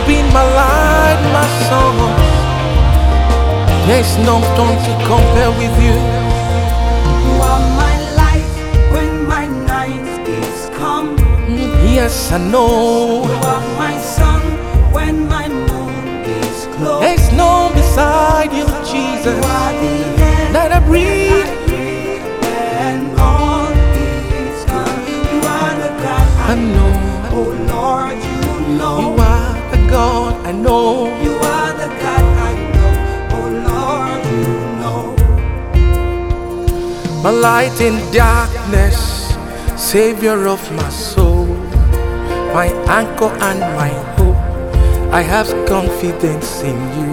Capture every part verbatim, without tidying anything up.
been my light, my song. There's no one to compare with you. You are my light when my night is come. Yes, I know. You are my sun when my moon is closed. There's no beside you, Jesus. You are the air That I breathe. and all is gone. You are the God I I know. Oh Lord, you know. You are the God I know. You are the God I know. Oh Lord, you know. My light in darkness, Savior of my soul, my anchor and my hope. I have confidence in you.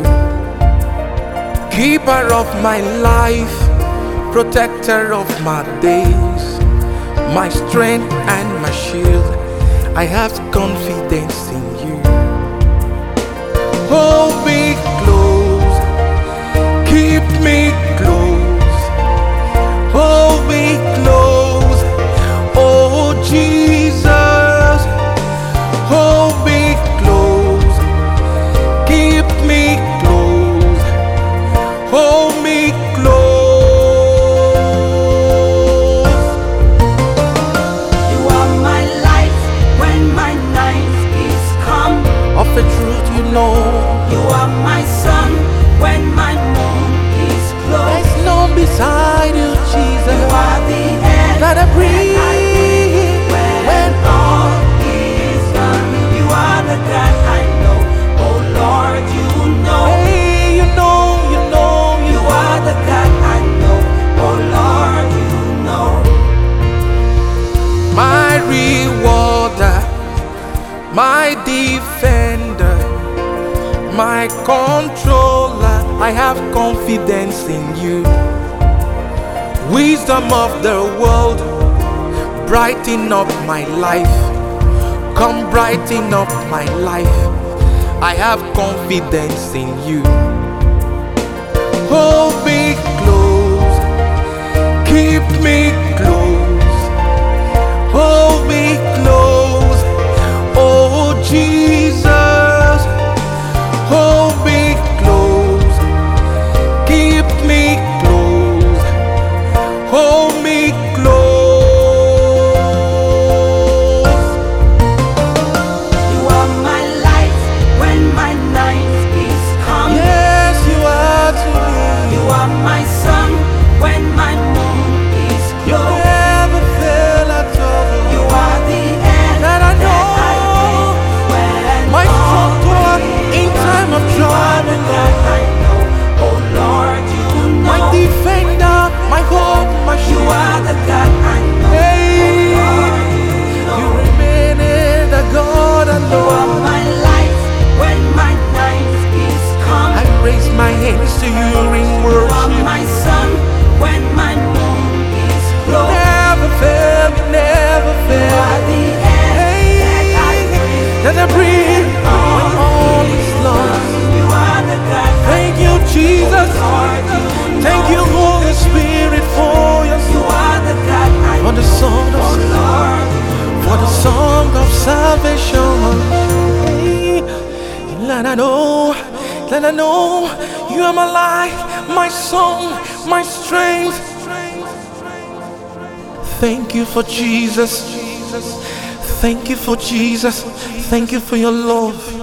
Keeper of my life, protector of my days, my strength and my shield. I have confidence in you. Hold me close, keep me close, hold me close, oh Jesus. Hold me close, keep me close, hold me close. You are my light when my night is come. Of the truth you know. You are my sun when my moon is closed. There's no beside you, Jesus. You are the air That I breathe when, when all is done. You are the God I know. Oh Lord, you know. hey, you know, you know, you You are the God I know. Oh Lord, you know. my rewarder, my defender, my controller. I have confidence in you. Wisdom of the world, brighten up my life. Come brighten up my life. I have confidence in you. Hold me close, keep me close, hold me close, oh Jesus. Hold me close, keep me close, hold me close. You are my light when my night is come. Yes, you are to me. You are my sun when my moon is You closed. never fail at all. You are the air That I know. breathe when My all strong tower is in time of You are the trouble. God I know. Oh Lord, you know. My defender, my hope, my You shield. are the God I know. Hey, Oh Lord, you know. you remain the God I You are know. my light when my night is come. I raise my hands to you in You are worship. my sun when my moon is closed. Never fail, you never You fail. are the air Hey, that I breathe. that I breathe when all is lost. You are the God I Thank you, Jesus. Lord, you Thank you, Holy Spirit, for your You are the God I for the song Oh of Lord, for the song of salvation. Hey, let I know, let I know you are my life, my song, my strength. Thank you for Jesus. Thank you for Jesus. Thank you for your love.